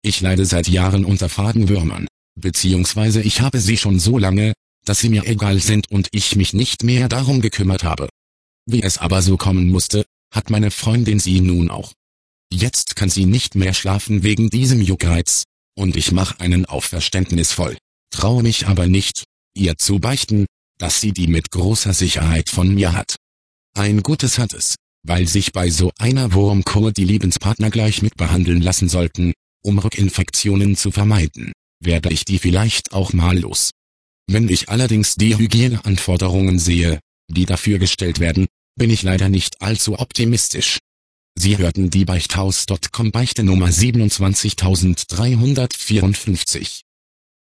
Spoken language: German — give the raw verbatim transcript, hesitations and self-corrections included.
Ich leide seit Jahren unter Fadenwürmern, beziehungsweise ich habe sie schon so lange, dass sie mir egal sind und ich mich nicht mehr darum gekümmert habe. Wie es aber so kommen musste, hat meine Freundin sie nun auch. Jetzt kann sie nicht mehr schlafen wegen diesem Juckreiz, und ich mache einen auf verständnisvoll, traue mich aber nicht, ihr zu beichten, dass sie die mit großer Sicherheit von mir hat. Ein Gutes hat es, weil sich bei so einer Wurmkur die Lebenspartner gleich mitbehandeln lassen sollten, um Rückinfektionen zu vermeiden, werde ich die vielleicht auch mal los. Wenn ich allerdings die Hygieneanforderungen sehe, die dafür gestellt werden, bin ich leider nicht allzu optimistisch. Sie hörten die Beichthaus Punkt com Beichte Nummer siebenundzwanzigtausenddreihundertvierundfünfzig.